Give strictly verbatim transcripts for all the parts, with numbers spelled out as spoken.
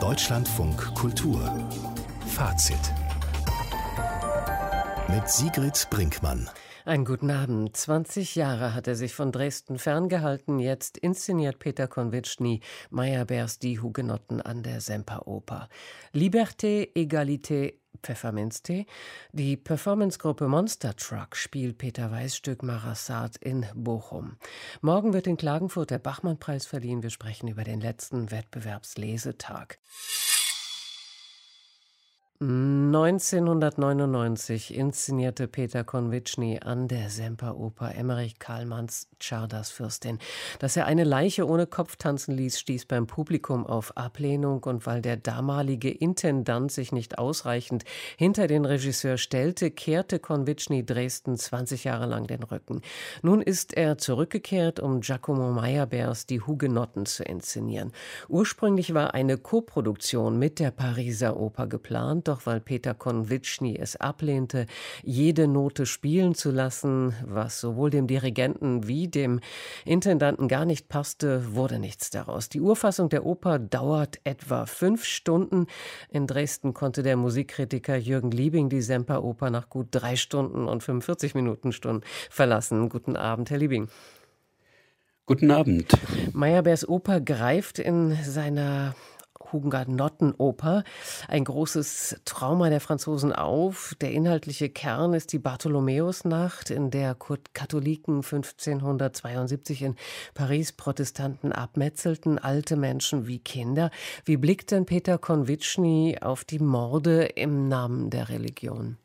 Deutschlandfunk Kultur Fazit mit Sigrid Brinkmann. Einen guten Abend. zwanzig Jahre hat er sich von Dresden ferngehalten. Jetzt inszeniert Peter Konwitschny Meyerbeers Die Hugenotten an der Semperoper. Liberté, Egalité, Pfefferminztee. Die Performancegruppe Monster Truck spielt Peter Weiß Stück Marassat in Bochum. Morgen wird in Klagenfurt der Bachmann-Preis verliehen. Wir sprechen über den letzten Wettbewerbslesetag. neunzehnhundertneunundneunzig inszenierte Peter Konwitschny an der Semperoper Emmerich Karlmanns Czardas-Fürstin. Dass er eine Leiche ohne Kopf tanzen ließ, stieß beim Publikum auf Ablehnung, und weil der damalige Intendant sich nicht ausreichend hinter den Regisseur stellte, kehrte Konwitschny Dresden zwanzig Jahre lang den Rücken. Nun ist er zurückgekehrt, um Giacomo Meyerbeers Die Hugenotten zu inszenieren. Ursprünglich war eine Koproduktion mit der Pariser Oper geplant, doch weil Peter Konwitschny es ablehnte, jede Note spielen zu lassen, was sowohl dem Dirigenten wie dem Intendanten gar nicht passte, wurde nichts daraus. Die Urfassung der Oper dauert etwa fünf Stunden. In Dresden konnte der Musikkritiker Jürgen Liebing die Semperoper nach gut drei Stunden und fünfundvierzig Minuten Stunden verlassen. Guten Abend, Herr Liebing. Guten Abend. Meyerbeers Oper greift in seiner Hugenottenoper ein großes Trauma der Franzosen auf. Der inhaltliche Kern ist die Bartholomäusnacht, in der Katholiken fünfzehnhundertzweiundsiebzig in Paris Protestanten abmetzelten, alte Menschen wie Kinder. Wie blickt denn Peter Konwitschny auf die Morde im Namen der Religion?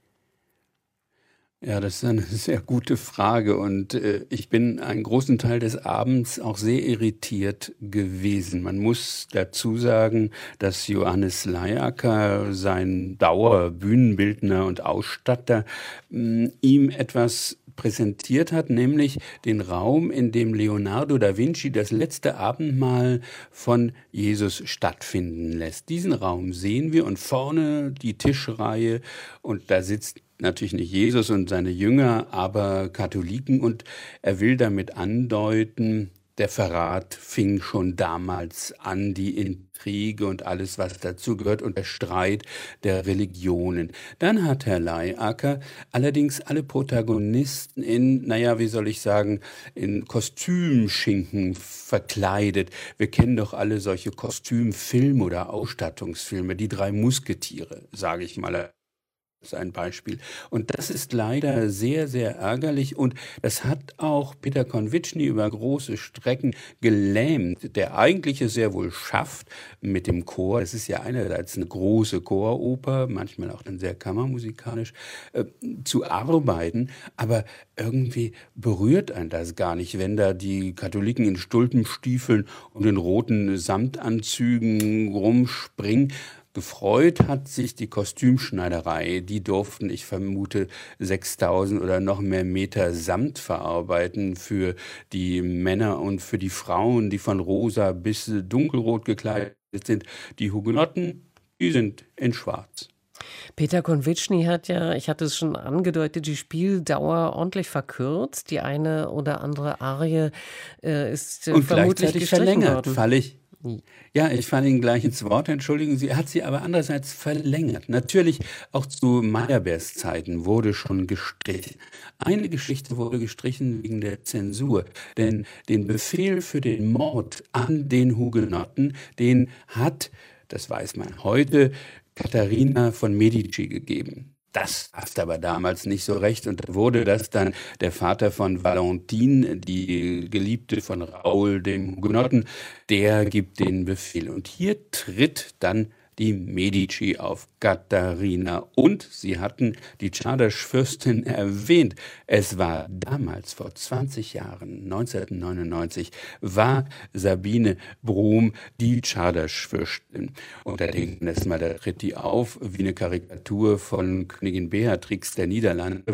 Ja, das ist eine sehr gute Frage, und äh, ich bin einen großen Teil des Abends auch sehr irritiert gewesen. Man muss dazu sagen, dass Johannes Layacker, sein Dauerbühnenbildner und Ausstatter, mh, ihm etwas präsentiert hat, nämlich den Raum, in dem Leonardo da Vinci das letzte Abendmahl von Jesus stattfinden lässt. Diesen Raum sehen wir, und vorne die Tischreihe, und da sitzt natürlich nicht Jesus und seine Jünger, aber Katholiken, und er will damit andeuten, der Verrat fing schon damals an, die Intrige und alles, was dazu gehört, und der Streit der Religionen. Dann hat Herr Layacker allerdings alle Protagonisten in, naja, wie soll ich sagen, in Kostümschinken verkleidet. Wir kennen doch alle solche Kostümfilme oder Ausstattungsfilme, die drei Musketiere, sage ich mal. Das ist ein Beispiel. Und das ist leider sehr, sehr ärgerlich, und das hat auch Peter Konwitschny über große Strecken gelähmt, der eigentlich es sehr wohl schafft mit dem Chor. Es ist ja einerseits eine große Choroper, manchmal auch dann sehr kammermusikalisch, äh, zu arbeiten, aber irgendwie berührt einen das gar nicht, wenn da die Katholiken in Stulpenstiefeln und in roten Samtanzügen rumspringen. Gefreut hat sich die Kostümschneiderei. Die durften, ich vermute, sechstausend oder noch mehr Meter Samt verarbeiten für die Männer und für die Frauen, die von rosa bis dunkelrot gekleidet sind. Die Hugenotten, die sind in schwarz. Peter Konwitschny hat ja, ich hatte es schon angedeutet, die Spieldauer ordentlich verkürzt. Die eine oder andere Arie äh, ist äh, und vermutlich gleichzeitig gestrichen verlängert, worden. Falle ich. Ja, ich falle Ihnen gleich ins Wort, entschuldigen Sie. Er hat sie aber andererseits verlängert. Natürlich, auch zu Meyerbeers Zeiten wurde schon gestrichen. Eine Geschichte wurde gestrichen wegen der Zensur. Denn den Befehl für den Mord an den Hugenotten, den hat, das weiß man heute, Katharina von Medici gegeben. Das passt aber damals nicht so recht, und da wurde das dann der Vater von Valentine, die Geliebte von Raoul, dem Hugenotten, der gibt den Befehl. Und hier tritt dann die Medici auf, Katharina. Und Sie hatten die Czardas-Fürstin erwähnt. Es war damals, vor zwanzig Jahren, neunzehnhundertneunundneunzig, war Sabine Brom die Czardas-Fürstin. Und da denken wir mal, da tritt die auf wie eine Karikatur von Königin Beatrix der Niederlande.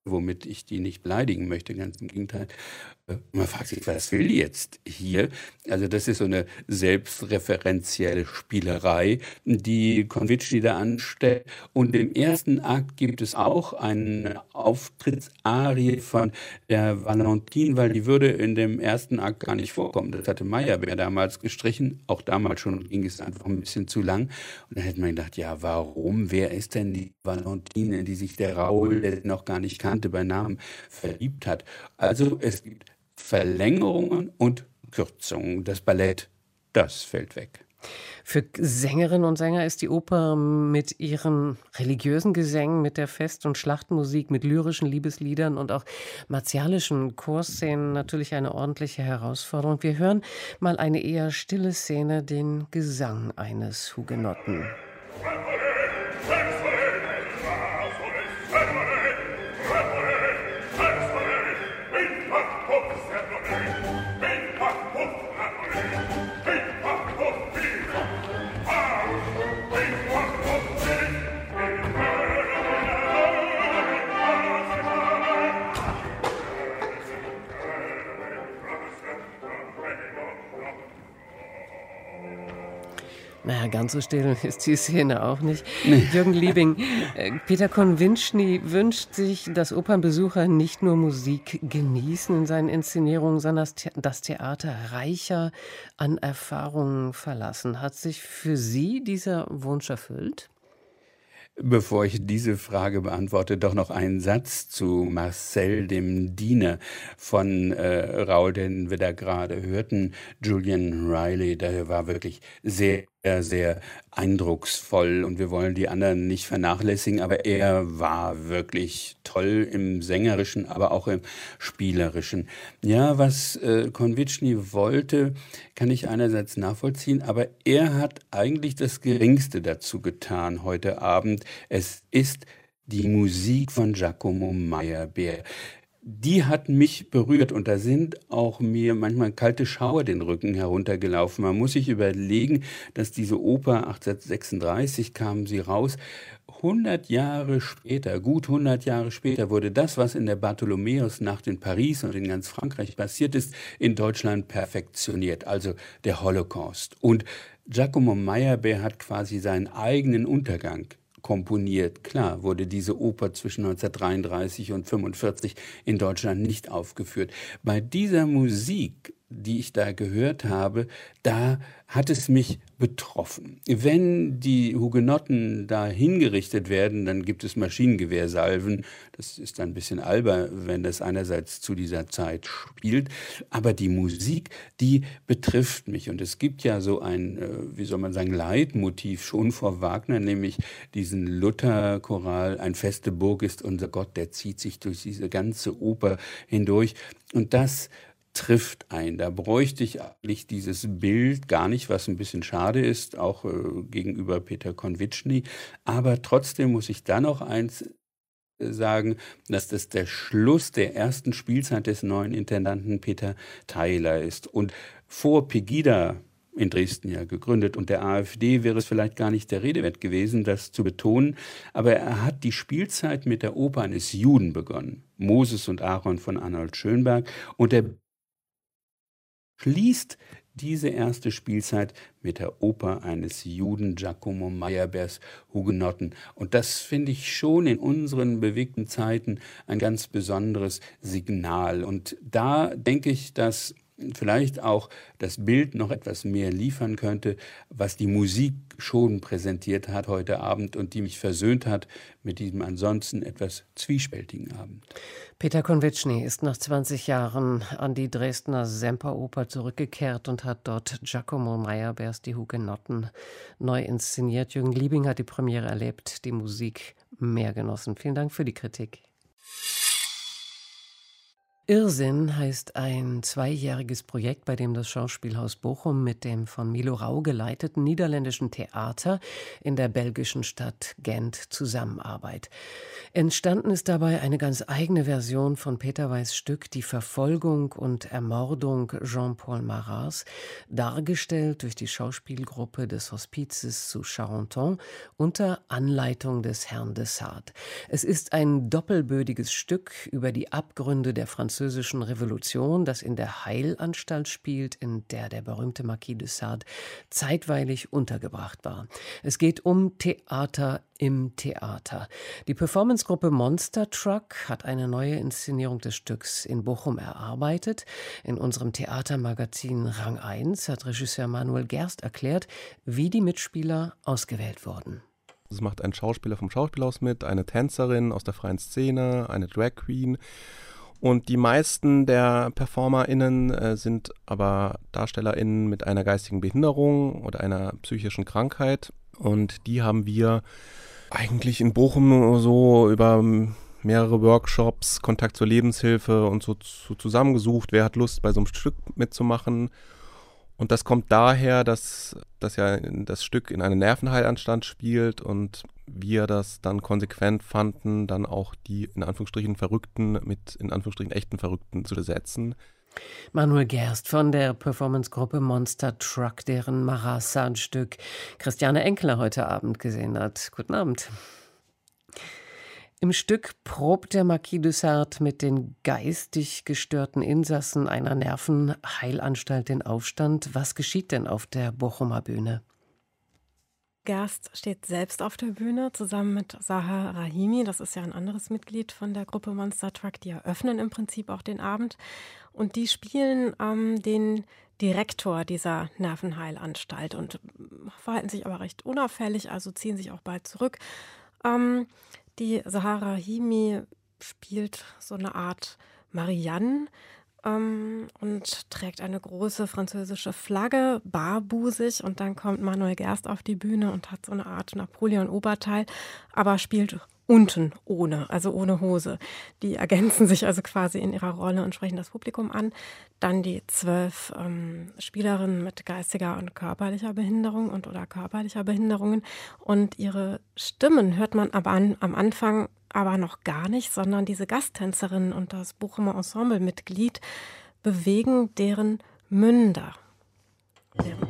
womit ich die nicht beleidigen möchte, ganz im Gegenteil. Man fragt sich, was will die jetzt hier? Also das ist so eine selbstreferenzielle Spielerei, die Konvitschny da anstellt. Und im ersten Akt gibt es auch eine Auftrittsarie von der Valentine, weil die würde in dem ersten Akt gar nicht vorkommen. Das hatte Meyerbeer damals gestrichen. Auch damals schon ging es einfach ein bisschen zu lang. Und dann hätte man gedacht, ja, warum? Wer ist denn die Valentine, in die sich der Raoul, der sie noch gar nicht kannte, bei Namen verliebt hat? Also es gibt Verlängerungen und Kürzungen. Das Ballett, das fällt weg. Für Sängerinnen und Sänger ist die Oper mit ihren religiösen Gesängen, mit der Fest- und Schlachtmusik, mit lyrischen Liebesliedern und auch martialischen Chorszenen natürlich eine ordentliche Herausforderung. Wir hören mal eine eher stille Szene, den Gesang eines Hugenotten. Naja, ganz so still ist die Szene auch nicht. Nee. Jürgen Liebing, äh, Peter Konvitschny wünscht sich, dass Opernbesucher nicht nur Musik genießen in seinen Inszenierungen, sondern das, The- das Theater reicher an Erfahrungen verlassen. Hat sich für Sie dieser Wunsch erfüllt? Bevor ich diese Frage beantworte, doch noch einen Satz zu Marcel, dem Diener von äh, Raoul, den wir da gerade hörten. Julian Riley, der war wirklich sehr, sehr eindrucksvoll und wir wollen die anderen nicht vernachlässigen, aber er war wirklich toll im Sängerischen, aber auch im Spielerischen. Ja, was äh, Konvitschny wollte, kann ich einerseits nachvollziehen, aber er hat eigentlich das Geringste dazu getan heute Abend. Es ist die Musik von Giacomo Meyerbeer. Die hat mich berührt und da sind auch mir manchmal kalte Schauer den Rücken heruntergelaufen. Man muss sich überlegen, dass diese Oper achtzehnhundertsechsunddreißig kam sie raus. hundert Jahre später, gut hundert Jahre später, wurde das, was in der Bartholomäusnacht in Paris und in ganz Frankreich passiert ist, in Deutschland perfektioniert, also der Holocaust. Und Giacomo Meyerbeer hat quasi seinen eigenen Untergang komponiert. Klar wurde diese Oper zwischen neunzehnhundertdreiunddreißig und fünfundvierzig in Deutschland nicht aufgeführt. Bei dieser Musik, die ich da gehört habe, da hat es mich betroffen. Wenn die Hugenotten da hingerichtet werden, dann gibt es Maschinengewehrsalven. Das ist ein bisschen albern, wenn das einerseits zu dieser Zeit spielt. Aber die Musik, die betrifft mich. Und es gibt ja so ein, wie soll man sagen, Leitmotiv schon vor Wagner, nämlich diesen Luther-Choral, ein feste Burg ist unser Gott, der zieht sich durch diese ganze Oper hindurch. Und das trifft ein. Da bräuchte ich eigentlich dieses Bild gar nicht, was ein bisschen schade ist, auch äh, gegenüber Peter Konvitschny. Aber trotzdem muss ich da noch eins sagen, dass das der Schluss der ersten Spielzeit des neuen Intendanten Peter Theiler ist. Und vor Pegida, in Dresden ja gegründet, und der AfD wäre es vielleicht gar nicht der Rede wert gewesen, das zu betonen. Aber er hat die Spielzeit mit der Oper eines Juden begonnen. Moses und Aaron von Arnold Schönberg. Und er schließt diese erste Spielzeit mit der Oper eines Juden, Giacomo Meyerbeers Hugenotten. Und das finde ich schon in unseren bewegten Zeiten ein ganz besonderes Signal. Und da denke ich, dass vielleicht auch das Bild noch etwas mehr liefern könnte, was die Musik schon präsentiert hat heute Abend und die mich versöhnt hat mit diesem ansonsten etwas zwiespältigen Abend. Peter Konvitschny ist nach zwanzig Jahren an die Dresdner Semperoper zurückgekehrt und hat dort Giacomo Meyerbeers Die Hugenotten neu inszeniert. Jürgen Liebing hat die Premiere erlebt, die Musik mehr genossen. Vielen Dank für die Kritik. Irrsinn heißt ein zweijähriges Projekt, bei dem das Schauspielhaus Bochum mit dem von Milo Rau geleiteten niederländischen Theater in der belgischen Stadt Gent zusammenarbeitet. Entstanden ist dabei eine ganz eigene Version von Peter Weiß' Stück Die Verfolgung und Ermordung Jean-Paul Marats, dargestellt durch die Schauspielgruppe des Hospizes zu Charenton unter Anleitung des Herrn de Sade. Es ist ein doppelbödiges Stück über die Abgründe der französischen französischen Revolution, das in der Heilanstalt spielt, in der der berühmte Marquis de Sade zeitweilig untergebracht war. Es geht um Theater im Theater. Die Performancegruppe Monster Truck hat eine neue Inszenierung des Stücks in Bochum erarbeitet. In unserem Theatermagazin Rang eins hat Regisseur Manuel Gerst erklärt, wie die Mitspieler ausgewählt wurden. Es macht ein Schauspieler vom Schauspielhaus mit, eine Tänzerin aus der freien Szene, eine Drag Queen. Und die meisten der PerformerInnen äh, sind aber DarstellerInnen mit einer geistigen Behinderung oder einer psychischen Krankheit. Und die haben wir eigentlich in Bochum so über mehrere Workshops, Kontakt zur Lebenshilfe und so, so zusammengesucht. Wer hat Lust, bei so einem Stück mitzumachen? Und das kommt daher, dass, dass ja das Stück in einer Nervenheilanstalt spielt und wir das dann konsequent fanden, dann auch die in Anführungsstrichen Verrückten mit in Anführungsstrichen echten Verrückten zu besetzen. Manuel Gerst von der Performancegruppe Monster Truck, deren Marats-Sade-Stück Christiane Enkeler heute Abend gesehen hat. Guten Abend. Im Stück probt der Marquis de Sade mit den geistig gestörten Insassen einer Nervenheilanstalt den Aufstand. Was geschieht denn auf der Bochumer Bühne? Gerst steht selbst auf der Bühne, zusammen mit Zaha Rahimi. Das ist ja ein anderes Mitglied von der Gruppe Monster Truck. Die eröffnen im Prinzip auch den Abend. Und die spielen ähm, den Direktor dieser Nervenheilanstalt und verhalten sich aber recht unauffällig, also ziehen sich auch bald zurück. Ähm, Die Zaha Rahimi spielt so eine Art Marianne ähm, und trägt eine große französische Flagge, barbusig. Und dann kommt Manuel Gerst auf die Bühne und hat so eine Art Napoleon-Oberteil, aber spielt unten ohne, also ohne Hose. Die ergänzen sich also quasi in ihrer Rolle und sprechen das Publikum an. Dann die zwölf ähm, Spielerinnen mit geistiger und körperlicher Behinderung und oder körperlicher Behinderungen. Und ihre Stimmen hört man aber an, am Anfang aber noch gar nicht, sondern diese Gasttänzerinnen und das Bochumer Ensemblemitglied bewegen deren Münder. Deren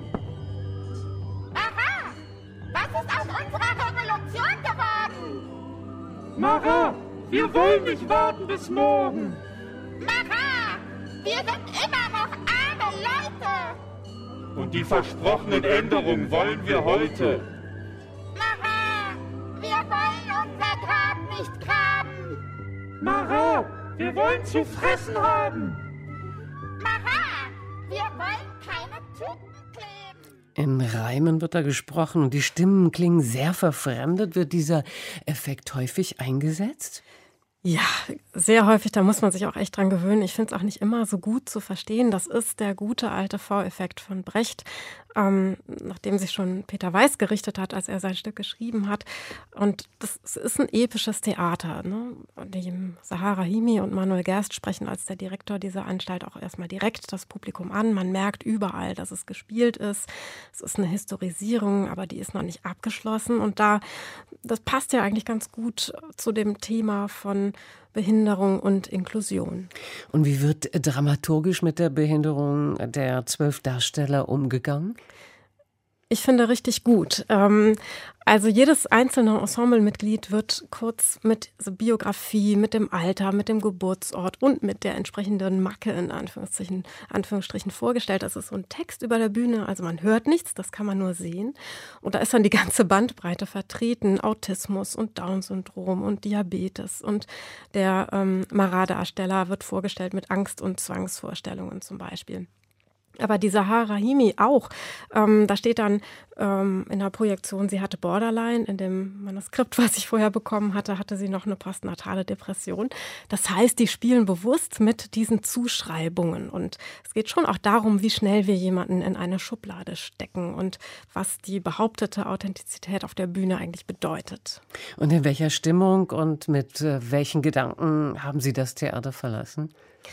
Aha! Was ist aus unserer Revolution geworden? Marat, wir wollen nicht warten bis morgen. Marat, wir sind immer noch arme Leute. Und die versprochenen Änderungen wollen wir heute. Marat, wir wollen unser Grab nicht graben. Marat, wir wollen zu fressen haben. Marat, wir wollen keine Tüten kleben. In Reimen wird da gesprochen und die Stimmen klingen sehr verfremdet. Wird dieser Effekt häufig eingesetzt? Ja, sehr häufig, da muss man sich auch echt dran gewöhnen. Ich finde es auch nicht immer so gut zu verstehen. Das ist der gute alte V-Effekt von Brecht, ähm, nachdem sich schon Peter Weiß gerichtet hat, als er sein Stück geschrieben hat. Und das ist ein episches Theater. Ne? Die Zaha Rahimi und Manuel Gerst sprechen als der Direktor dieser Anstalt auch erstmal direkt das Publikum an. Man merkt überall, dass es gespielt ist. Es ist eine Historisierung, aber die ist noch nicht abgeschlossen. Und da, das passt ja eigentlich ganz gut zu dem Thema von Behinderung und Inklusion. Und wie wird dramaturgisch mit der Behinderung der zwölf Darsteller umgegangen? Ich finde richtig gut. Ähm, also jedes einzelne Ensemblemitglied wird kurz mit so Biografie, mit dem Alter, mit dem Geburtsort und mit der entsprechenden Macke in Anführungsstrichen, Anführungsstrichen vorgestellt. Das ist so ein Text über der Bühne, also man hört nichts, das kann man nur sehen. Und da ist dann die ganze Bandbreite vertreten, Autismus und Down-Syndrom und Diabetes. Und der ähm, Marat-Darsteller wird vorgestellt mit Angst- und Zwangsvorstellungen zum Beispiel. Aber die Sahar Rahimi auch. Ähm, da steht dann ähm, in der Projektion, sie hatte Borderline. In dem Manuskript, was ich vorher bekommen hatte, hatte sie noch eine postnatale Depression. Das heißt, die spielen bewusst mit diesen Zuschreibungen. Und es geht schon auch darum, wie schnell wir jemanden in eine Schublade stecken und was die behauptete Authentizität auf der Bühne eigentlich bedeutet. Und in welcher Stimmung und mit äh, welchen Gedanken haben Sie das Theater verlassen?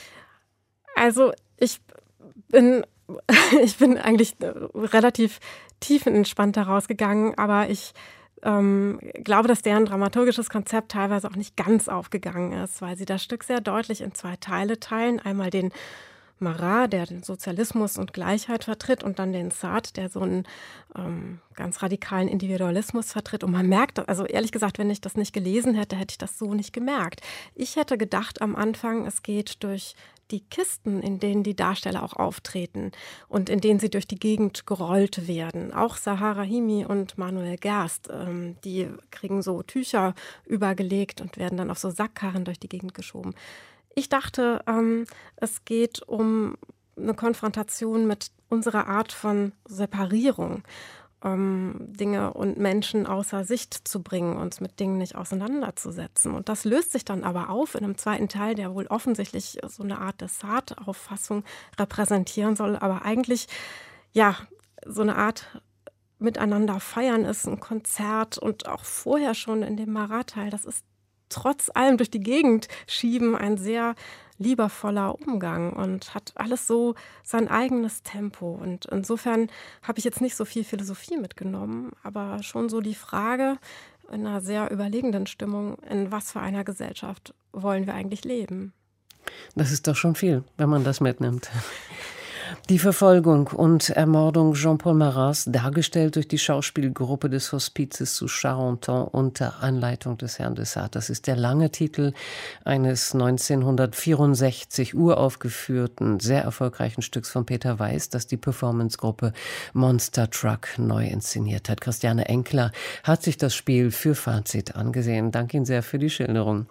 Also ich bin, ich bin eigentlich relativ tiefenentspannt da rausgegangen, aber ich ähm, glaube, dass deren dramaturgisches Konzept teilweise auch nicht ganz aufgegangen ist, weil sie das Stück sehr deutlich in zwei Teile teilen. Einmal den Marat, der den Sozialismus und Gleichheit vertritt, und dann den Sartre, der so einen ähm, ganz radikalen Individualismus vertritt. Und man merkt, also ehrlich gesagt, wenn ich das nicht gelesen hätte, hätte ich das so nicht gemerkt. Ich hätte gedacht am Anfang, es geht durch die Kisten, in denen die Darsteller auch auftreten und in denen sie durch die Gegend gerollt werden. Auch Sahar Rahimi und Manuel Gerst, ähm, die kriegen so Tücher übergelegt und werden dann auf so Sackkarren durch die Gegend geschoben. Ich dachte, ähm, es geht um eine Konfrontation mit unserer Art von Separierung, um Dinge und Menschen außer Sicht zu bringen, uns mit Dingen nicht auseinanderzusetzen. Und das löst sich dann aber auf in einem zweiten Teil, der wohl offensichtlich so eine Art der Sartre-Auffassung repräsentieren soll, aber eigentlich ja so eine Art Miteinander feiern ist, ein Konzert, und auch vorher schon in dem Marat-Teil, das ist trotz allem durch die Gegend schieben ein sehr liebevoller Umgang und hat alles so sein eigenes Tempo. Und insofern habe ich jetzt nicht so viel Philosophie mitgenommen, aber schon so die Frage in einer sehr überlegenden Stimmung, in was für einer Gesellschaft wollen wir eigentlich leben? Das ist doch schon viel, wenn man das mitnimmt. Die Verfolgung und Ermordung Jean-Paul Marats, dargestellt durch die Schauspielgruppe des Hospizes zu Charenton unter Anleitung des Herrn de Sade. Das ist der lange Titel eines neunzehnhundertvierundsechzig uraufgeführten, sehr erfolgreichen Stücks von Peter Weiß, das die Performancegruppe Monster Truck neu inszeniert hat. Christiane Enkler hat sich das Spiel für Fazit angesehen. Danke Ihnen sehr für die Schilderung.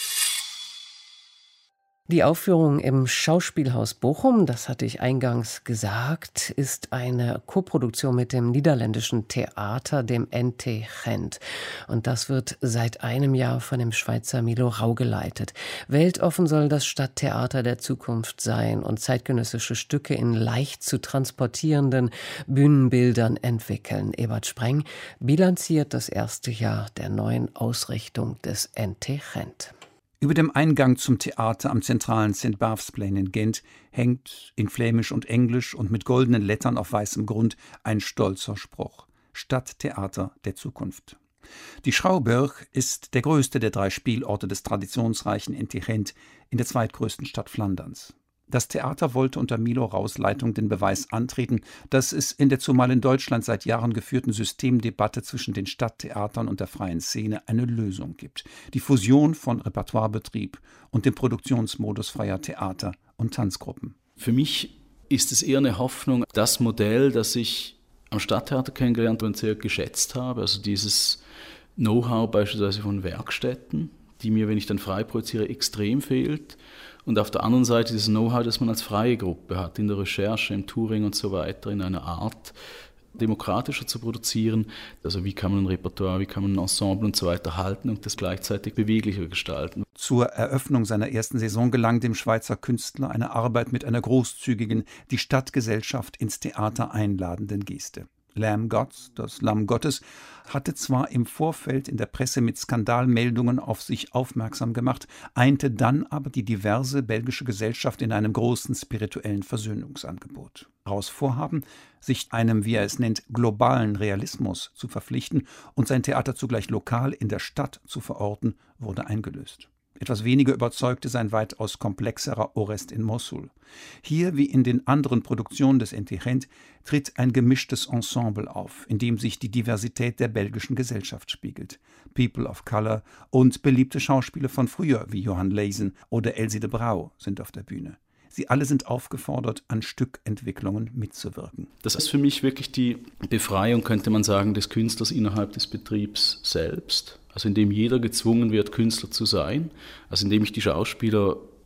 Die Aufführung im Schauspielhaus Bochum, das hatte ich eingangs gesagt, ist eine Koproduktion mit dem niederländischen Theater, dem N T Gent. Und das wird seit einem Jahr von dem Schweizer Milo Rau geleitet. Weltoffen soll das Stadttheater der Zukunft sein und zeitgenössische Stücke in leicht zu transportierenden Bühnenbildern entwickeln. Ebert Spreng bilanziert das erste Jahr der neuen Ausrichtung des N T Gent. Über dem Eingang zum Theater am zentralen Saint Barths Plain in Gent hängt in Flämisch und Englisch und mit goldenen Lettern auf weißem Grund ein stolzer Spruch: Stadttheater der Zukunft. Die Schouwburg ist der größte der drei Spielorte des traditionsreichen N T Gent in der zweitgrößten Stadt Flanderns. Das Theater wollte unter Milo Raus Leitung den Beweis antreten, dass es in der zumal in Deutschland seit Jahren geführten Systemdebatte zwischen den Stadttheatern und der freien Szene eine Lösung gibt: Die Fusion von Repertoirebetrieb und dem Produktionsmodus freier Theater und Tanzgruppen. Für mich ist es eher eine Hoffnung, das Modell, das ich am Stadttheater kennengelernt und sehr geschätzt habe, also dieses Know-how beispielsweise von Werkstätten, die mir, wenn ich dann frei projiziere, extrem fehlt. Und auf der anderen Seite dieses Know-how, das man als freie Gruppe hat, in der Recherche, im Touring und so weiter, in einer Art demokratischer zu produzieren. Also wie kann man ein Repertoire, wie kann man ein Ensemble und so weiter halten und das gleichzeitig beweglicher gestalten. Zur Eröffnung seiner ersten Saison gelang dem Schweizer Künstler eine Arbeit mit einer großzügigen, die Stadtgesellschaft ins Theater einladenden Geste. Lamb Gods, das Lamm Gottes, hatte zwar im Vorfeld in der Presse mit Skandalmeldungen auf sich aufmerksam gemacht, einte dann aber die diverse belgische Gesellschaft in einem großen spirituellen Versöhnungsangebot. Raus Vorhaben, sich einem, wie er es nennt, globalen Realismus zu verpflichten und sein Theater zugleich lokal in der Stadt zu verorten, wurde eingelöst. Etwas weniger überzeugte sein weitaus komplexerer Orest in Mossul. Hier, wie in den anderen Produktionen des N T Gent, tritt ein gemischtes Ensemble auf, in dem sich die Diversität der belgischen Gesellschaft spiegelt. People of Color und beliebte Schauspieler von früher wie Johan Leysen oder Elsie de Brauw sind auf der Bühne. Sie alle sind aufgefordert, an Stückentwicklungen mitzuwirken. Das ist für mich wirklich die Befreiung, könnte man sagen, des Künstlers innerhalb des Betriebs selbst. Also indem jeder gezwungen wird, Künstler zu sein. Also indem ich die Schauspieler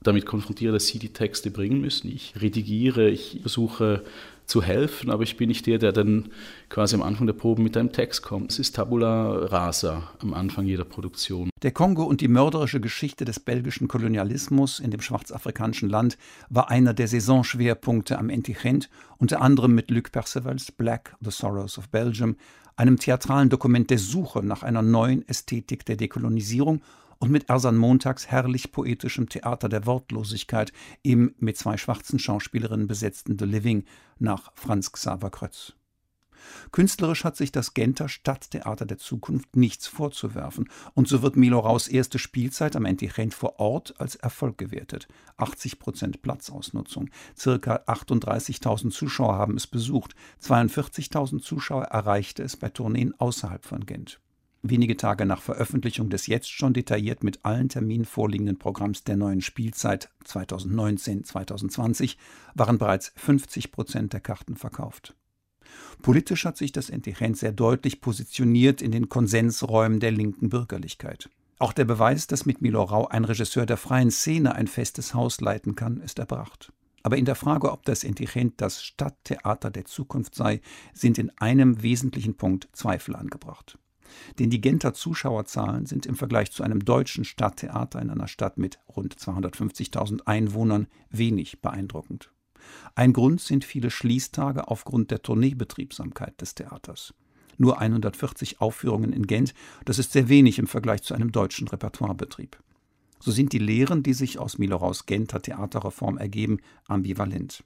damit konfrontiere, dass sie die Texte bringen müssen. Ich redigiere, ich versuche zu helfen, aber ich bin nicht der, der dann quasi am Anfang der Proben mit einem Text kommt. Es ist Tabula rasa am Anfang jeder Produktion. Der Kongo und die mörderische Geschichte des belgischen Kolonialismus in dem schwarzafrikanischen Land war einer der Saisonschwerpunkte am Intigent, unter anderem mit Luc Percevals Black, The Sorrows of Belgium, einem theatralen Dokument der Suche nach einer neuen Ästhetik der Dekolonisierung und mit Ersan Montags herrlich poetischem Theater der Wortlosigkeit im mit zwei schwarzen Schauspielerinnen besetzten The Living nach Franz Xaver Crötz. Künstlerisch hat sich das Genter Stadttheater der Zukunft nichts vorzuwerfen und so wird Milo Raus erste Spielzeit am Intigent vor Ort als Erfolg gewertet. achtzig Prozent Platzausnutzung, circa achtunddreißigtausend Zuschauer haben es besucht, zweiundvierzigtausend Zuschauer erreichte es bei Tourneen außerhalb von Gent. Wenige Tage nach Veröffentlichung des jetzt schon detailliert mit allen Terminen vorliegenden Programms der neuen Spielzeit zweitausendneunzehn zweitausendzwanzig waren bereits fünfzig Prozent der Karten verkauft. Politisch hat sich das Intigent sehr deutlich positioniert in den Konsensräumen der linken Bürgerlichkeit. Auch der Beweis, dass mit Milo Rau ein Regisseur der freien Szene ein festes Haus leiten kann, ist erbracht. Aber in der Frage, ob das Intigent das Stadttheater der Zukunft sei, sind in einem wesentlichen Punkt Zweifel angebracht. Denn die Genter Zuschauerzahlen sind im Vergleich zu einem deutschen Stadttheater in einer Stadt mit rund zweihundertfünfzigtausend Einwohnern wenig beeindruckend. Ein Grund sind viele Schließtage aufgrund der Tourneebetriebsamkeit des Theaters. Nur hundertvierzig Aufführungen in Gent, das ist sehr wenig im Vergleich zu einem deutschen Repertoirebetrieb. So sind die Lehren, die sich aus Milo Raus Genter Theaterreform ergeben, ambivalent.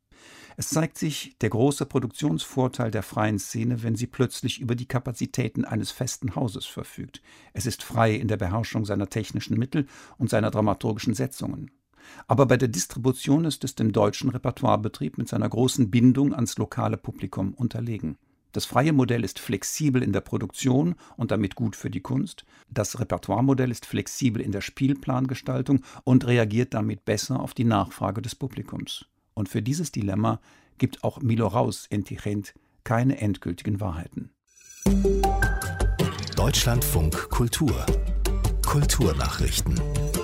Es zeigt sich der große Produktionsvorteil der freien Szene, wenn sie plötzlich über die Kapazitäten eines festen Hauses verfügt. Es ist frei in der Beherrschung seiner technischen Mittel und seiner dramaturgischen Setzungen. Aber bei der Distribution ist es dem deutschen Repertoirebetrieb mit seiner großen Bindung ans lokale Publikum unterlegen. Das freie Modell ist flexibel in der Produktion und damit gut für die Kunst. Das Repertoiremodell ist flexibel in der Spielplangestaltung und reagiert damit besser auf die Nachfrage des Publikums. Und für dieses Dilemma gibt auch Milo Raus Intigent keine endgültigen Wahrheiten. Deutschlandfunk Kultur. Kulturnachrichten.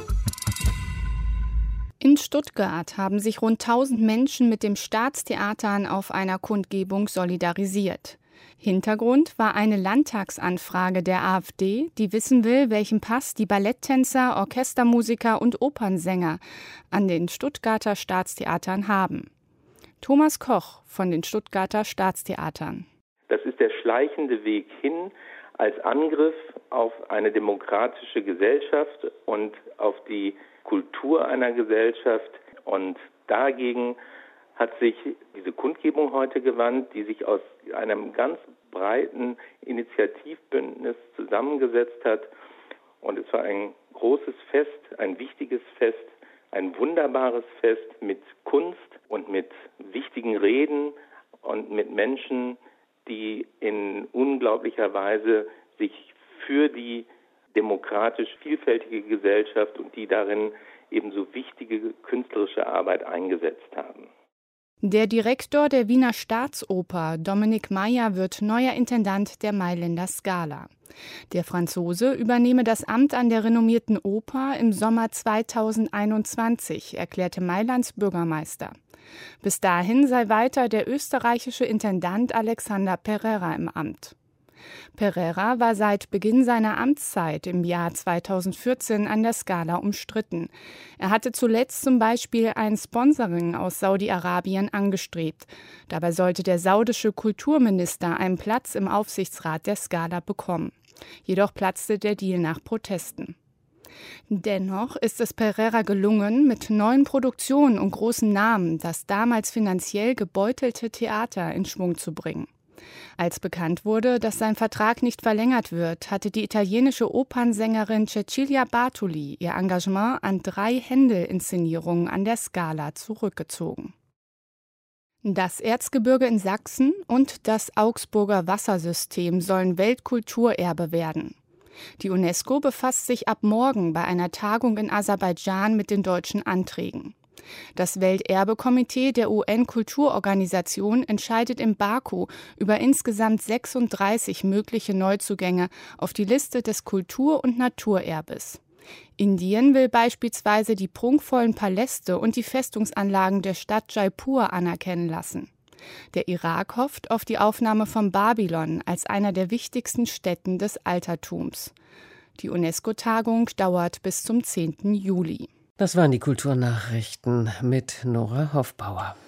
In Stuttgart haben sich rund tausend Menschen mit dem Staatstheatern auf einer Kundgebung solidarisiert. Hintergrund war eine Landtagsanfrage der AfD, die wissen will, welchen Pass die Balletttänzer, Orchestermusiker und Opernsänger an den Stuttgarter Staatstheatern haben. Thomas Koch von den Stuttgarter Staatstheatern. Das ist der schleichende Weg hin als Angriff auf eine demokratische Gesellschaft und auf die Kultur einer Gesellschaft. Und dagegen hat sich diese Kundgebung heute gewandt, die sich aus einem ganz breiten Initiativbündnis zusammengesetzt hat. Und es war ein großes Fest, ein wichtiges Fest, ein wunderbares Fest mit Kunst und mit wichtigen Reden und mit Menschen, die in unglaublicher Weise sich für die demokratisch vielfältige Gesellschaft und die darin ebenso wichtige künstlerische Arbeit eingesetzt haben. Der Direktor der Wiener Staatsoper, Dominik Meyer, wird neuer Intendant der Mailänder Scala. Der Franzose übernehme das Amt an der renommierten Oper im Sommer zweitausendeinundzwanzig, erklärte Mailands Bürgermeister. Bis dahin sei weiter der österreichische Intendant Alexander Pereira im Amt. Pereira war seit Beginn seiner Amtszeit im Jahr zweitausendvierzehn an der Scala umstritten. Er hatte zuletzt zum Beispiel ein Sponsoring aus Saudi-Arabien angestrebt. Dabei sollte der saudische Kulturminister einen Platz im Aufsichtsrat der Scala bekommen. Jedoch platzte der Deal nach Protesten. Dennoch ist es Pereira gelungen, mit neuen Produktionen und großen Namen das damals finanziell gebeutelte Theater in Schwung zu bringen. Als bekannt wurde, dass sein Vertrag nicht verlängert wird, hatte die italienische Opernsängerin Cecilia Bartoli ihr Engagement an drei Händel-Inszenierungen an der Scala zurückgezogen. Das Erzgebirge in Sachsen und das Augsburger Wassersystem sollen Weltkulturerbe werden. Die UNESCO befasst sich ab morgen bei einer Tagung in Aserbaidschan mit den deutschen Anträgen. Das Welterbekomitee der U N-Kulturorganisation entscheidet in Baku über insgesamt sechsunddreißig mögliche Neuzugänge auf die Liste des Kultur- und Naturerbes. Indien will beispielsweise die prunkvollen Paläste und die Festungsanlagen der Stadt Jaipur anerkennen lassen. Der Irak hofft auf die Aufnahme von Babylon als einer der wichtigsten Stätten des Altertums. Die UNESCO-Tagung dauert bis zum zehnten Juli. Das waren die Kulturnachrichten mit Nora Hofbauer.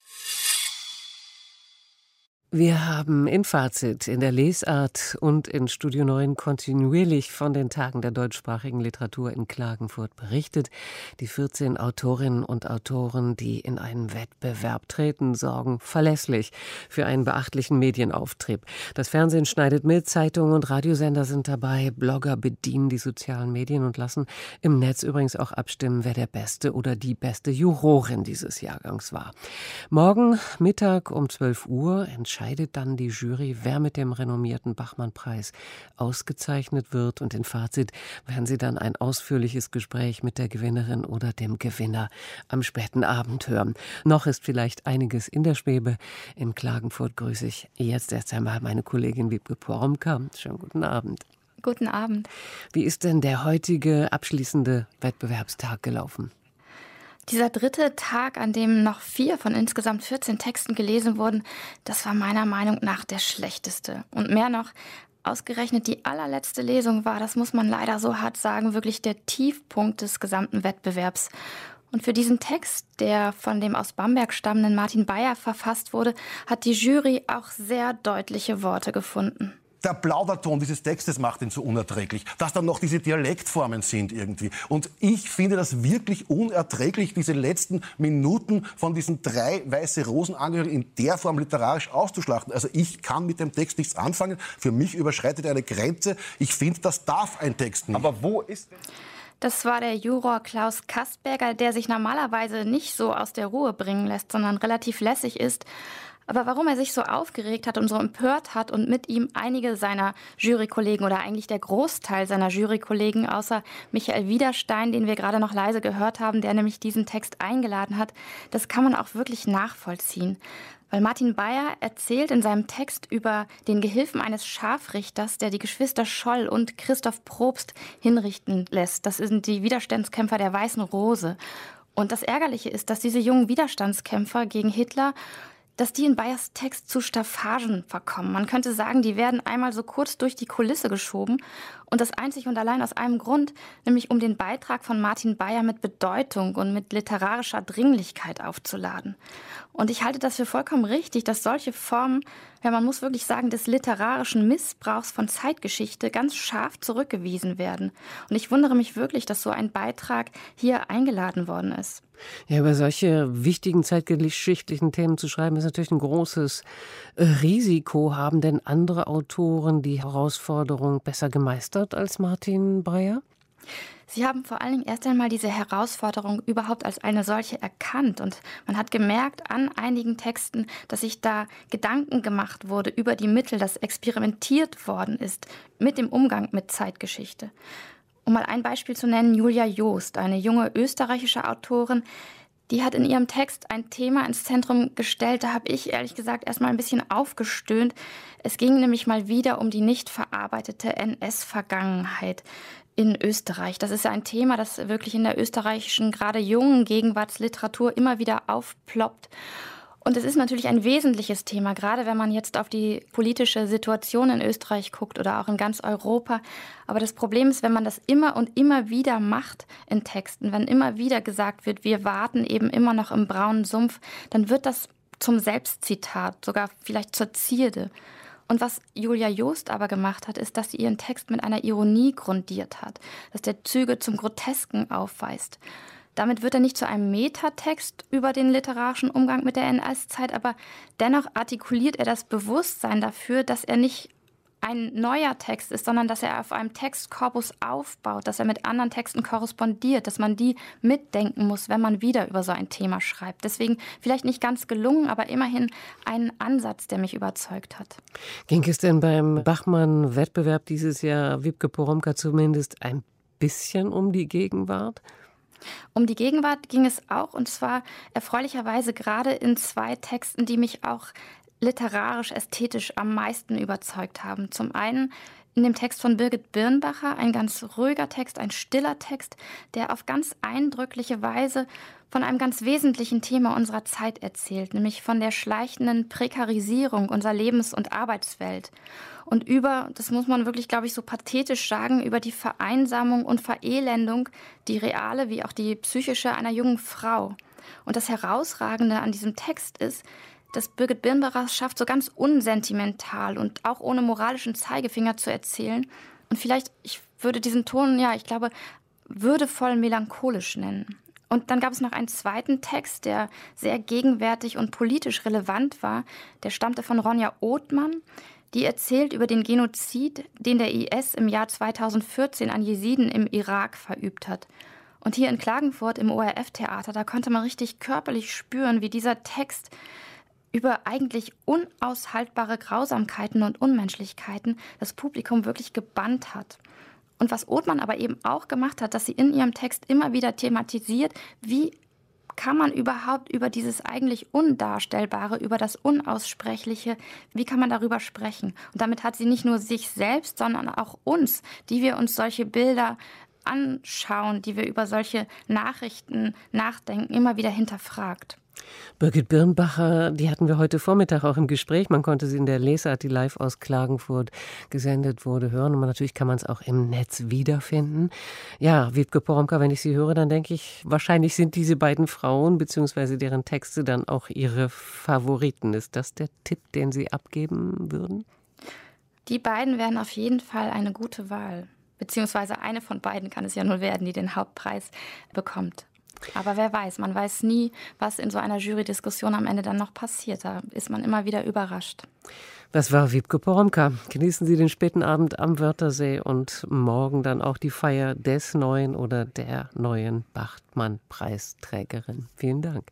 Wir haben in Fazit, in der Lesart und in Studio neun kontinuierlich von den Tagen der deutschsprachigen Literatur in Klagenfurt berichtet. Die vierzehn Autorinnen und Autoren, die in einen Wettbewerb treten, sorgen verlässlich für einen beachtlichen Medienauftrieb. Das Fernsehen schneidet mit, Zeitungen und Radiosender sind dabei, Blogger bedienen die sozialen Medien und lassen im Netz übrigens auch abstimmen, wer der beste oder die beste Jurorin dieses Jahrgangs war. Morgen Mittag um zwölf Uhr entscheidet dann die Jury, wer mit dem renommierten Bachmann-Preis ausgezeichnet wird. Und in Fazit werden Sie dann ein ausführliches Gespräch mit der Gewinnerin oder dem Gewinner am späten Abend hören. Noch ist vielleicht einiges in der Schwebe. In Klagenfurt grüße ich jetzt erst einmal meine Kollegin Wiebke Poromka. Schönen guten Abend. Guten Abend. Wie ist denn der heutige abschließende Wettbewerbstag gelaufen? Dieser dritte Tag, an dem noch vier von insgesamt vierzehn Texten gelesen wurden, das war meiner Meinung nach der schlechteste. Und mehr noch, ausgerechnet die allerletzte Lesung war, das muss man leider so hart sagen, wirklich der Tiefpunkt des gesamten Wettbewerbs. Und für diesen Text, der von dem aus Bamberg stammenden Martin Beyer verfasst wurde, hat die Jury auch sehr deutliche Worte gefunden. Der Plauderton dieses Textes macht ihn so unerträglich, dass dann noch diese Dialektformen sind irgendwie. Und ich finde das wirklich unerträglich, diese letzten Minuten von diesen drei Weiße Rosen-Angehörigen in der Form literarisch auszuschlachten. Also ich kann mit dem Text nichts anfangen. Für mich überschreitet er eine Grenze. Ich finde, das darf ein Text nicht. Aber wo ist denn... Das war der Juror Klaus Kastberger, der sich normalerweise nicht so aus der Ruhe bringen lässt, sondern relativ lässig ist. Aber warum er sich so aufgeregt hat und so empört hat und mit ihm einige seiner Jurykollegen oder eigentlich der Großteil seiner Jurykollegen, außer Michael Widerstein, den wir gerade noch leise gehört haben, der nämlich diesen Text eingeladen hat, das kann man auch wirklich nachvollziehen. Weil Martin Beyer erzählt in seinem Text über den Gehilfen eines Scharfrichters, der die Geschwister Scholl und Christoph Probst hinrichten lässt. Das sind die Widerstandskämpfer der Weißen Rose. Und das Ärgerliche ist, dass diese jungen Widerstandskämpfer gegen Hitler, dass die in Beyers Text zu Staffagen verkommen. Man könnte sagen, die werden einmal so kurz durch die Kulisse geschoben und das einzig und allein aus einem Grund, nämlich um den Beitrag von Martin Beyer mit Bedeutung und mit literarischer Dringlichkeit aufzuladen. Und ich halte das für vollkommen richtig, dass solche Formen, ja, man muss wirklich sagen, des literarischen Missbrauchs von Zeitgeschichte ganz scharf zurückgewiesen werden. Und ich wundere mich wirklich, dass so ein Beitrag hier eingeladen worden ist. Ja, über solche wichtigen zeitgeschichtlichen Themen zu schreiben, ist natürlich ein großes Risiko. Haben denn andere Autoren die Herausforderung besser gemeistert als Martin Beyer? Sie haben vor allen Dingen erst einmal diese Herausforderung überhaupt als eine solche erkannt. Und man hat gemerkt an einigen Texten, dass sich da Gedanken gemacht wurde über die Mittel, dass experimentiert worden ist mit dem Umgang mit Zeitgeschichte. Um mal ein Beispiel zu nennen, Julia Joost, eine junge österreichische Autorin, die hat in ihrem Text ein Thema ins Zentrum gestellt. Da habe ich ehrlich gesagt erst mal ein bisschen aufgestöhnt. Es ging nämlich mal wieder um die nicht verarbeitete N S-Vergangenheit in Österreich. Das ist ja ein Thema, das wirklich in der österreichischen, gerade jungen Gegenwartsliteratur immer wieder aufploppt. Und es ist natürlich ein wesentliches Thema, gerade wenn man jetzt auf die politische Situation in Österreich guckt oder auch in ganz Europa. Aber das Problem ist, wenn man das immer und immer wieder macht in Texten, wenn immer wieder gesagt wird, wir warten eben immer noch im braunen Sumpf, dann wird das zum Selbstzitat, sogar vielleicht zur Zierde. Und was Julia Joost aber gemacht hat, ist, dass sie ihren Text mit einer Ironie grundiert hat, dass der Züge zum Grotesken aufweist. Damit wird er nicht zu einem Metatext über den literarischen Umgang mit der N S-Zeit, aber dennoch artikuliert er das Bewusstsein dafür, dass er nicht ein neuer Text ist, sondern dass er auf einem Textkorpus aufbaut, dass er mit anderen Texten korrespondiert, dass man die mitdenken muss, wenn man wieder über so ein Thema schreibt. Deswegen vielleicht nicht ganz gelungen, aber immerhin ein Ansatz, der mich überzeugt hat. Ging es denn beim Bachmann-Wettbewerb dieses Jahr, Wiebke Poromka, zumindest ein bisschen um die Gegenwart? Um die Gegenwart ging es auch, und zwar erfreulicherweise gerade in zwei Texten, die mich auch literarisch, ästhetisch am meisten überzeugt haben. Zum einen in dem Text von Birgit Birnbacher, ein ganz ruhiger Text, ein stiller Text, der auf ganz eindrückliche Weise von einem ganz wesentlichen Thema unserer Zeit erzählt, nämlich von der schleichenden Prekarisierung unserer Lebens- und Arbeitswelt. Und über, das muss man wirklich, glaube ich, so pathetisch sagen, über die Vereinsamung und Verelendung, die reale wie auch die psychische einer jungen Frau. Und das Herausragende an diesem Text ist, dass Birgit Birnbacher es schafft, so ganz unsentimental und auch ohne moralischen Zeigefinger zu erzählen. Und vielleicht, ich würde diesen Ton, ja, ich glaube, würdevoll melancholisch nennen. Und dann gab es noch einen zweiten Text, der sehr gegenwärtig und politisch relevant war. Der stammte von Ronja Othmann. Die erzählt über den Genozid, den der I S im Jahr zweitausendvierzehn an Jesiden im Irak verübt hat. Und hier in Klagenfurt im O R F-Theater, da konnte man richtig körperlich spüren, wie dieser Text über eigentlich unaushaltbare Grausamkeiten und Unmenschlichkeiten das Publikum wirklich gebannt hat. Und was Othmann aber eben auch gemacht hat, dass sie in ihrem Text immer wieder thematisiert, wie kann man überhaupt über dieses eigentlich Undarstellbare, über das Unaussprechliche, wie kann man darüber sprechen? Und damit hat sie nicht nur sich selbst, sondern auch uns, die wir uns solche Bilder anschauen, die wir über solche Nachrichten nachdenken, immer wieder hinterfragt. Birgit Birnbacher, die hatten wir heute Vormittag auch im Gespräch. Man konnte sie in der Lesart, die live aus Klagenfurt gesendet wurde, hören. Und natürlich kann man es auch im Netz wiederfinden. Ja, Wiebke Poromka, wenn ich sie höre, dann denke ich, wahrscheinlich sind diese beiden Frauen bzw. deren Texte dann auch ihre Favoriten. Ist das der Tipp, den Sie abgeben würden? Die beiden wären auf jeden Fall eine gute Wahl. Beziehungsweise eine von beiden kann es ja nur werden, die den Hauptpreis bekommt. Aber wer weiß, man weiß nie, was in so einer Jury-Diskussion am Ende dann noch passiert. Da ist man immer wieder überrascht. Das war Wiebke Poromka. Genießen Sie den späten Abend am Wörthersee und morgen dann auch die Feier des neuen oder der neuen Bachmann-Preisträgerin. Vielen Dank.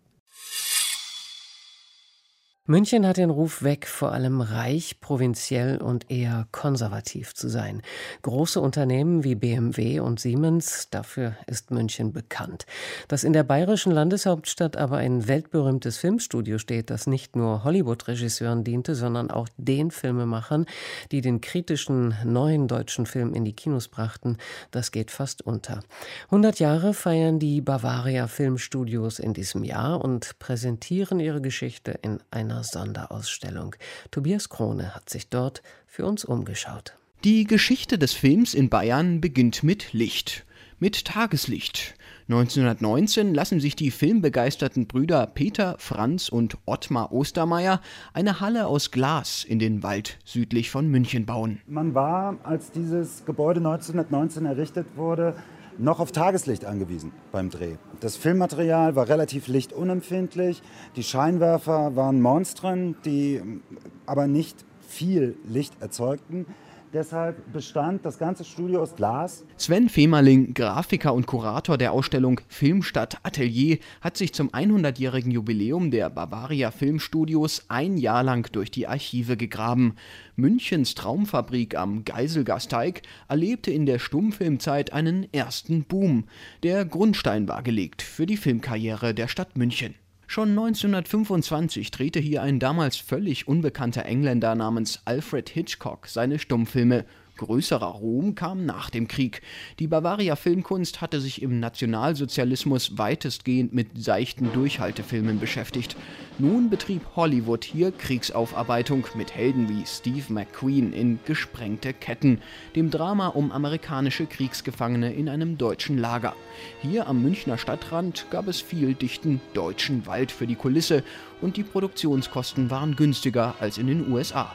München hat den Ruf weg, vor allem reich, provinziell und eher konservativ zu sein. Große Unternehmen wie B M W und Siemens, dafür ist München bekannt. Dass in der bayerischen Landeshauptstadt aber ein weltberühmtes Filmstudio steht, das nicht nur Hollywood-Regisseuren diente, sondern auch den Filmemachern, die den kritischen neuen deutschen Film in die Kinos brachten, das geht fast unter. hundert Jahre feiern die Bavaria Filmstudios in diesem Jahr und präsentieren ihre Geschichte in einer Sonderausstellung. Tobias Krone hat sich dort für uns umgeschaut. Die Geschichte des Films in Bayern beginnt mit Licht, mit Tageslicht. neunzehnhundertneunzehn lassen sich die filmbegeisterten Brüder Peter, Franz und Ottmar Ostermeier eine Halle aus Glas in den Wald südlich von München bauen. Man war, als dieses Gebäude neunzehnhundertneunzehn errichtet wurde, noch auf Tageslicht angewiesen beim Dreh. Das Filmmaterial war relativ lichtunempfindlich. Die Scheinwerfer waren Monstren, die aber nicht viel Licht erzeugten. Deshalb bestand das ganze Studio aus Glas. Sven Femerling, Grafiker und Kurator der Ausstellung Filmstadt Atelier, hat sich zum hundertjährigen Jubiläum der Bavaria Filmstudios ein Jahr lang durch die Archive gegraben. Münchens Traumfabrik am Geiselgasteig erlebte in der Stummfilmzeit einen ersten Boom. Der Grundstein war gelegt für die Filmkarriere der Stadt München. Schon neunzehnhundertfünfundzwanzig drehte hier ein damals völlig unbekannter Engländer namens Alfred Hitchcock seine Stummfilme. Größerer Ruhm kam nach dem Krieg. Die Bavaria Filmkunst hatte sich im Nationalsozialismus weitestgehend mit seichten Durchhaltefilmen beschäftigt. Nun betrieb Hollywood hier Kriegsaufarbeitung mit Helden wie Steve McQueen in Gesprengte Ketten, dem Drama um amerikanische Kriegsgefangene in einem deutschen Lager. Hier am Münchner Stadtrand gab es viel dichten deutschen Wald für die Kulisse und die Produktionskosten waren günstiger als in den U S A.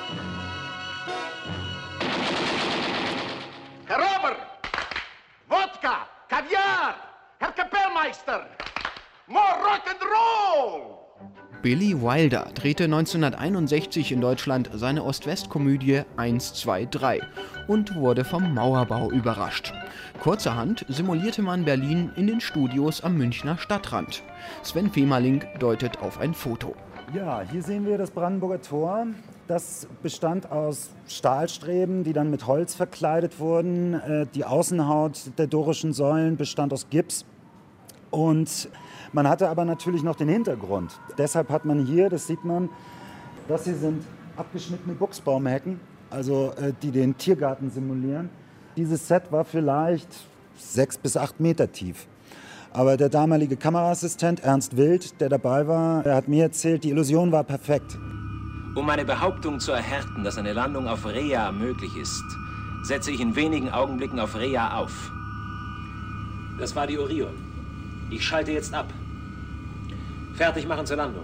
Herr Robert! Wodka! Kaviar! Herr Kapellmeister! More Rock'n'Roll! Billy Wilder drehte neunzehnhunderteinundsechzig in Deutschland seine Ost-West-Komödie eins, zwei, drei und wurde vom Mauerbau überrascht. Kurzerhand simulierte man Berlin in den Studios am Münchner Stadtrand. Sven Femerling deutet auf ein Foto. Ja, hier sehen wir das Brandenburger Tor. Das bestand aus Stahlstreben, die dann mit Holz verkleidet wurden. Die Außenhaut der dorischen Säulen bestand aus Gips. Und man hatte aber natürlich noch den Hintergrund. Deshalb hat man hier, das sieht man, das hier sind abgeschnittene Buchsbaumhecken. also äh, die den Tiergarten simulieren. Dieses Set war vielleicht sechs bis acht Meter tief. Aber der damalige Kameraassistent Ernst Wild, der dabei war, der hat mir erzählt, die Illusion war perfekt. Um meine Behauptung zu erhärten, dass eine Landung auf Rhea möglich ist, setze ich in wenigen Augenblicken auf Rhea auf. Das war die Orion. Ich schalte jetzt ab. Fertig machen zur Landung.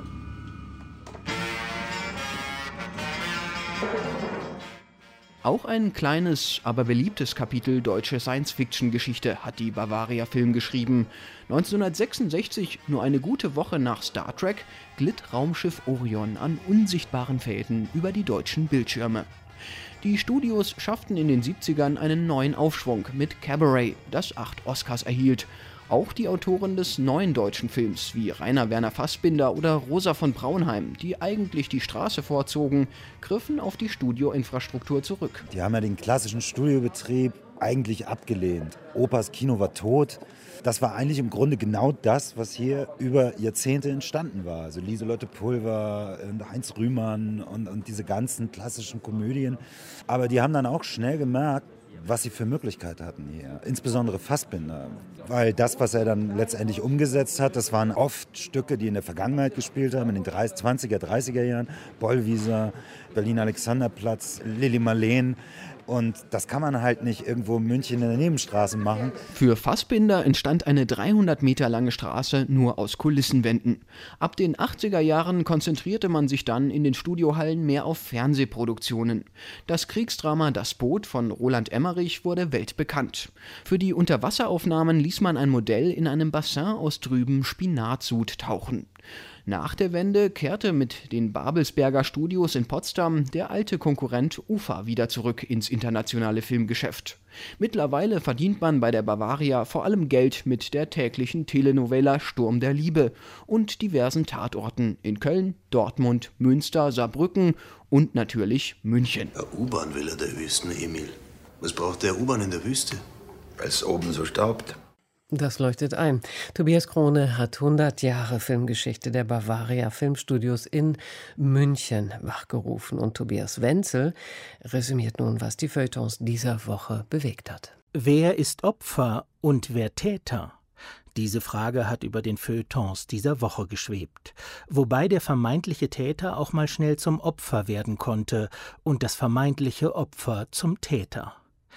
Auch ein kleines, aber beliebtes Kapitel deutsche Science-Fiction-Geschichte hat die Bavaria Film geschrieben. neunzehnhundertsechsundsechzig, nur eine gute Woche nach Star Trek, glitt Raumschiff Orion an unsichtbaren Fäden über die deutschen Bildschirme. Die Studios schafften in den siebzigern einen neuen Aufschwung mit Cabaret, das acht Oscars erhielt. Auch die Autoren des neuen deutschen Films, wie Rainer Werner Fassbinder oder Rosa von Braunheim, die eigentlich die Straße vorzogen, griffen auf die Studioinfrastruktur zurück. Die haben ja den klassischen Studiobetrieb eigentlich abgelehnt. Opas Kino war tot. Das war eigentlich im Grunde genau das, was hier über Jahrzehnte entstanden war. Also Lieselotte Pulver, Heinz Rühmann und, und diese ganzen klassischen Komödien. Aber die haben dann auch schnell gemerkt, was sie für Möglichkeiten hatten hier. Insbesondere Fassbinder. Weil das, was er dann letztendlich umgesetzt hat, das waren oft Stücke, die in der Vergangenheit gespielt haben, in den zwanziger, dreißiger Jahren. Bollwieser, Berlin-Alexanderplatz, Lili Marleen. Und das kann man halt nicht irgendwo in München in der Nebenstraße machen. Für Fassbinder entstand eine dreihundert Meter lange Straße nur aus Kulissenwänden. Ab den achtziger Jahren konzentrierte man sich dann in den Studiohallen mehr auf Fernsehproduktionen. Das Kriegsdrama Das Boot von Roland Emmerich wurde weltbekannt. Für die Unterwasseraufnahmen ließ man ein Modell in einem Bassin aus trübem Spinatsud tauchen. Nach der Wende kehrte mit den Babelsberger Studios in Potsdam der alte Konkurrent U F A wieder zurück ins internationale Filmgeschäft. Mittlerweile verdient man bei der Bavaria vor allem Geld mit der täglichen Telenovela Sturm der Liebe und diversen Tatorten in Köln, Dortmund, Münster, Saarbrücken und natürlich München. Eine U-Bahn will er der Wüsten, Emil. Was braucht der U-Bahn in der Wüste? Weil es oben so staubt. Das leuchtet ein. Tobias Krone hat hundert Jahre Filmgeschichte der Bavaria Filmstudios in München wachgerufen. Und Tobias Wenzel resümiert nun, was die Feuilletons dieser Woche bewegt hat. Wer ist Opfer und wer Täter? Diese Frage hat über den Feuilletons dieser Woche geschwebt. Wobei der vermeintliche Täter auch mal schnell zum Opfer werden konnte und das vermeintliche Opfer zum Täter.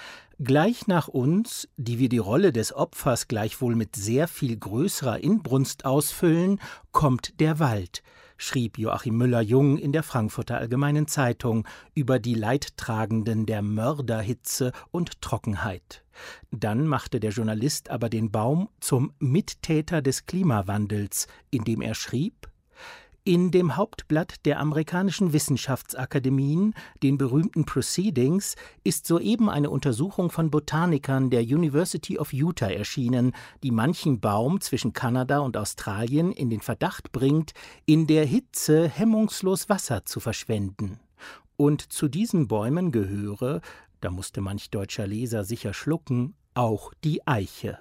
Gleich nach uns, die wir die Rolle des Opfers gleichwohl mit sehr viel größerer Inbrunst ausfüllen, kommt der Wald, schrieb Joachim Müller-Jung in der Frankfurter Allgemeinen Zeitung über die Leidtragenden der Mörderhitze und Trockenheit. Dann machte der Journalist aber den Baum zum Mittäter des Klimawandels, indem er schrieb: In dem Hauptblatt der amerikanischen Wissenschaftsakademien, den berühmten Proceedings, ist soeben eine Untersuchung von Botanikern der University of Utah erschienen, die manchen Baum zwischen Kanada und Australien in den Verdacht bringt, in der Hitze hemmungslos Wasser zu verschwenden. Und zu diesen Bäumen gehöre, da musste manch deutscher Leser sicher schlucken, auch die Eiche.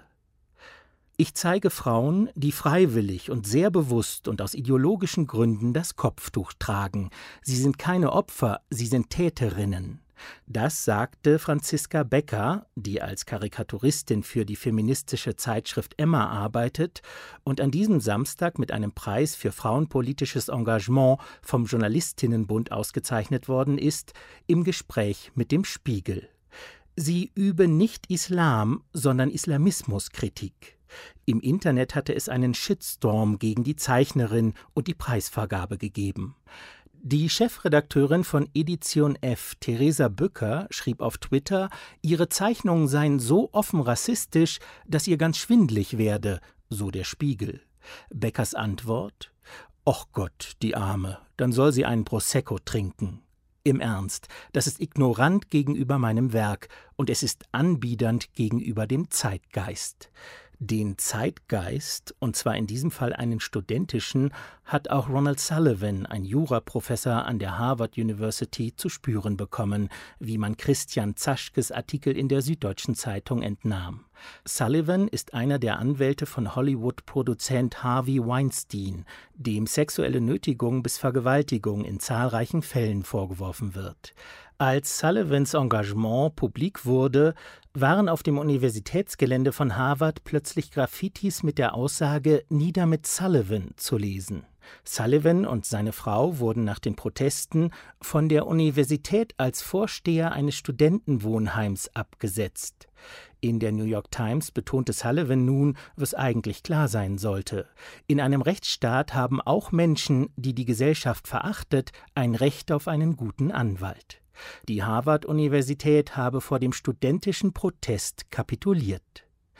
Ich zeige Frauen, die freiwillig und sehr bewusst und aus ideologischen Gründen das Kopftuch tragen. Sie sind keine Opfer, sie sind Täterinnen. Das sagte Franziska Becker, die als Karikaturistin für die feministische Zeitschrift Emma arbeitet und an diesem Samstag mit einem Preis für frauenpolitisches Engagement vom Journalistinnenbund ausgezeichnet worden ist, im Gespräch mit dem Spiegel. Sie übe nicht Islam, sondern Islamismuskritik. Im Internet hatte es einen Shitstorm gegen die Zeichnerin und die Preisvergabe gegeben. Die Chefredakteurin von Edition F, Theresa Bücker, schrieb auf Twitter, ihre Zeichnungen seien so offen rassistisch, dass ihr ganz schwindlig werde, so der Spiegel. Beckers Antwort: Och Gott, die Arme, dann soll sie einen Prosecco trinken. Im Ernst, das ist ignorant gegenüber meinem Werk und es ist anbiedernd gegenüber dem Zeitgeist. Den Zeitgeist, und zwar in diesem Fall einen studentischen, hat auch Ronald Sullivan, ein Juraprofessor an der Harvard University, zu spüren bekommen, wie man Christian Zaschkes Artikel in der Süddeutschen Zeitung entnahm. Sullivan ist einer der Anwälte von Hollywood-Produzent Harvey Weinstein, dem sexuelle Nötigung bis Vergewaltigung in zahlreichen Fällen vorgeworfen wird. Als Sullivans Engagement publik wurde, waren auf dem Universitätsgelände von Harvard plötzlich Graffitis mit der Aussage »Nieder mit Sullivan« zu lesen. Sullivan und seine Frau wurden nach den Protesten von der Universität als Vorsteher eines Studentenwohnheims abgesetzt. In der New York Times betonte Sullivan nun, was eigentlich klar sein sollte. In einem Rechtsstaat haben auch Menschen, die die Gesellschaft verachtet, ein Recht auf einen guten Anwalt. Die Harvard-Universität habe vor dem studentischen Protest kapituliert.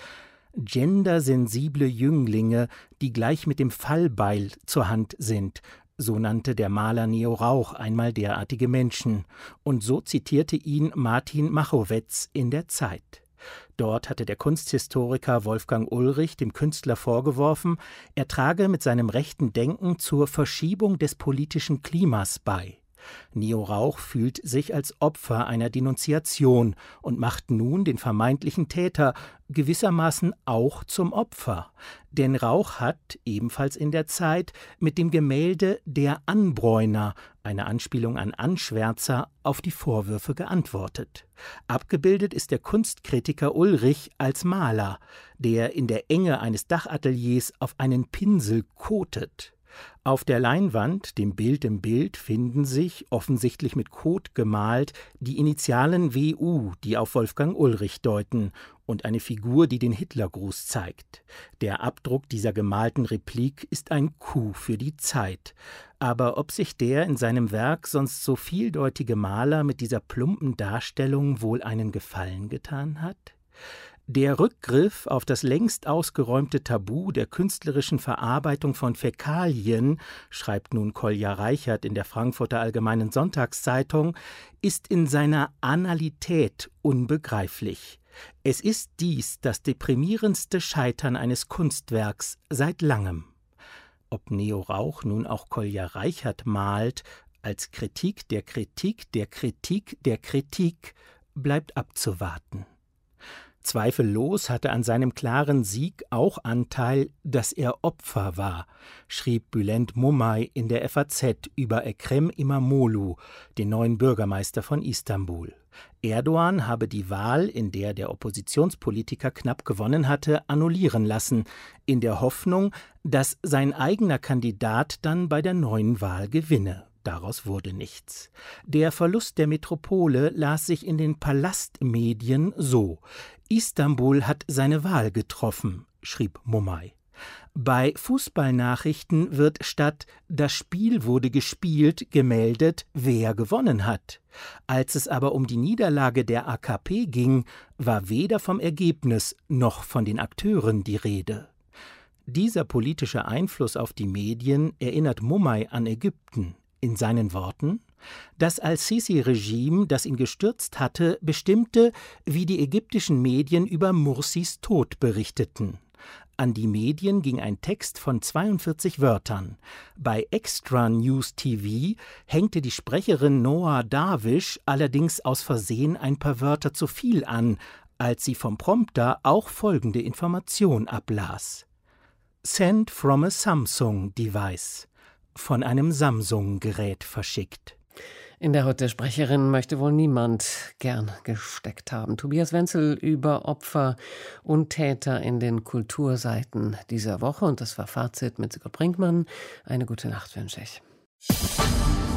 Gendersensible Jünglinge, die gleich mit dem Fallbeil zur Hand sind, so nannte der Maler Neo Rauch einmal derartige Menschen, und so zitierte ihn Martin Machowetz in der Zeit. Dort hatte der Kunsthistoriker Wolfgang Ullrich dem Künstler vorgeworfen, er trage mit seinem rechten Denken zur Verschiebung des politischen Klimas bei. Neo Rauch fühlt sich als Opfer einer Denunziation und macht nun den vermeintlichen Täter gewissermaßen auch zum Opfer. Denn Rauch hat, ebenfalls in der Zeit, mit dem Gemälde »Der Anbräuner«, eine Anspielung an Anschwärzer, auf die Vorwürfe geantwortet. Abgebildet ist der Kunstkritiker Ullrich als Maler, der in der Enge eines Dachateliers auf einen Pinsel kotet. Auf der Leinwand, dem Bild im Bild, finden sich, offensichtlich mit Kot gemalt, die Initialen W U, die auf Wolfgang Ullrich deuten, und eine Figur, die den Hitlergruß zeigt. Der Abdruck dieser gemalten Replik ist ein Coup für die Zeit. Aber ob sich der in seinem Werk sonst so vieldeutige Maler mit dieser plumpen Darstellung wohl einen Gefallen getan hat? Der Rückgriff auf das längst ausgeräumte Tabu der künstlerischen Verarbeitung von Fäkalien, schreibt nun Kolja Reichert in der Frankfurter Allgemeinen Sonntagszeitung, ist in seiner Analität unbegreiflich. Es ist dies das deprimierendste Scheitern eines Kunstwerks seit langem. Ob Neo Rauch nun auch Kolja Reichert malt, als Kritik der Kritik der Kritik der Kritik, bleibt abzuwarten. Zweifellos hatte an seinem klaren Sieg auch Anteil, dass er Opfer war, schrieb Bülent Mumay in der F A Z über Ekrem İmamoğlu, den neuen Bürgermeister von Istanbul. Erdogan habe die Wahl, in der der Oppositionspolitiker knapp gewonnen hatte, annullieren lassen, in der Hoffnung, dass sein eigener Kandidat dann bei der neuen Wahl gewinne. Daraus wurde nichts. Der Verlust der Metropole las sich in den Palastmedien so: Istanbul hat seine Wahl getroffen, schrieb Mumay. Bei Fußballnachrichten wird statt »Das Spiel wurde gespielt« gemeldet, wer gewonnen hat. Als es aber um die Niederlage der A K P ging, war weder vom Ergebnis noch von den Akteuren die Rede. Dieser politische Einfluss auf die Medien erinnert Mumay an Ägypten. In seinen Worten: Das Al-Sisi-Regime, das ihn gestürzt hatte, bestimmte, wie die ägyptischen Medien über Mursis Tod berichteten. An die Medien ging ein Text von zweiundvierzig Wörtern. Bei Extra News T V hängte die Sprecherin Noah Darwish allerdings aus Versehen ein paar Wörter zu viel an, als sie vom Prompter auch folgende Information ablas: Sent from a Samsung device. Von einem Samsung-Gerät verschickt. In der Haut der Sprecherin möchte wohl niemand gern gesteckt haben. Tobias Wenzel über Opfer und Täter in den Kulturseiten dieser Woche. Und das war Fazit mit Sigurd Brinkmann. Eine gute Nacht wünsche ich.